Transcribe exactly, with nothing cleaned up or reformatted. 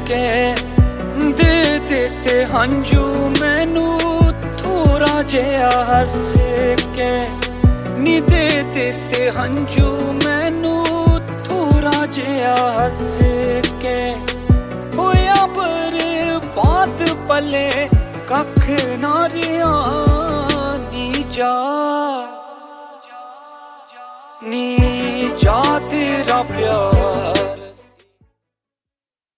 के दे देते हंजू मैनू थोड़ा जिहा हस के नी दे देते हंजू मैनू थोड़ा जिहा हस के होया बर्बाद पले कख ना रिहा नी जा नी जा तेरा प्यार